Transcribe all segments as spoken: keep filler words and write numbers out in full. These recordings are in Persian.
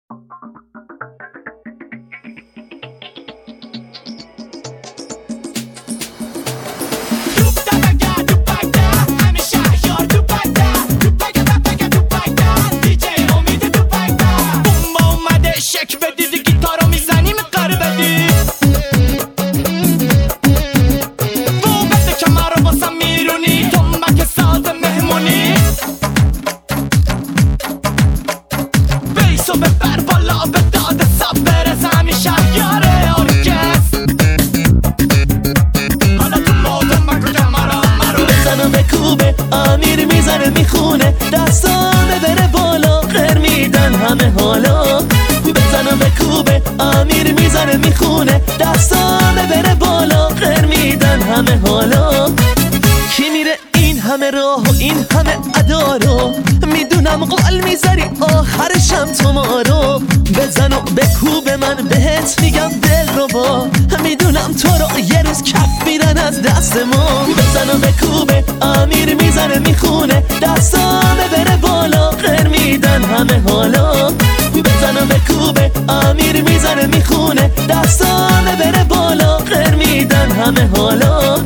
امیر میزنه میخونه دستانه بره بالا غیر میدن همه حالا بزن و بکوبه امیر میزنه میخونه دستانه بره بالا غیر میدن همه حالا کی میره این همه راه و این همه ادا رو میدونم قال میذاری آخرشم تو ما رو بزن و بکوب من بهت میگم دل رو با میدونم تو رو یه روز کف میدن از دست ما بزن و بکوبه امیر میزنه میخونه دستانه بره بالا غیر میدن همه حالا بزن و بکوبه امیر میزنه میخونه دستانه بره بالا غیر میدن همه حالا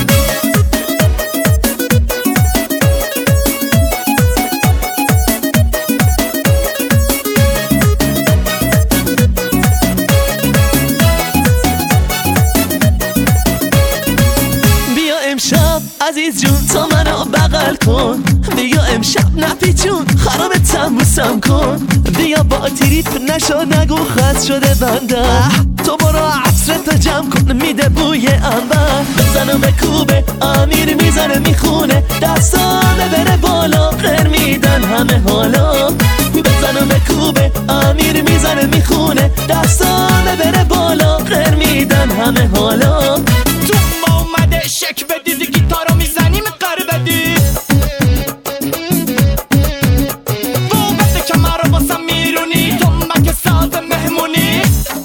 امشب عزیز جون تا منو بغل کن بیا امشب نپیچون خرابتم بوسم کن بیا با تریپ نشو نگو خط شده بنده تو برو عطرتو جمع کن میده بوی انبر بزن و بکوبه امیر میزنه میخونه دستانه بره بالا غیر میدن همه حالا بزن و بکوبه امیر میزنه میخونه دستانه بره بالا غیر میدن همه حالا تو ما اومده شک بدید گیتارو میزنیم قر بدید بوبت کمر باسم میرونی تو مک ساز مهمونی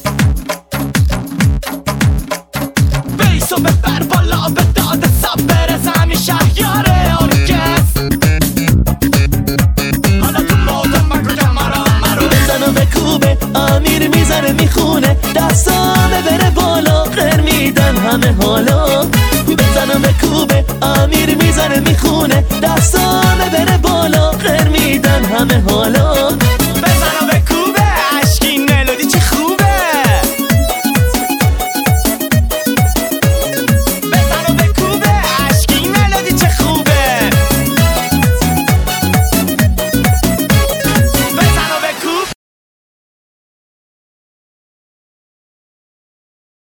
بیسو ببر بالا به داد سب برس همین شهیار ارکست حالا تو موضوع مکو کمرا مرو بزن و بکوبه امیر میزنه میخونه دستانه بره بالا غیر میدن همه حالا بزن و بکوبه امیر میزنه میخونه دستانه بره بالا غیر میدن همه حالا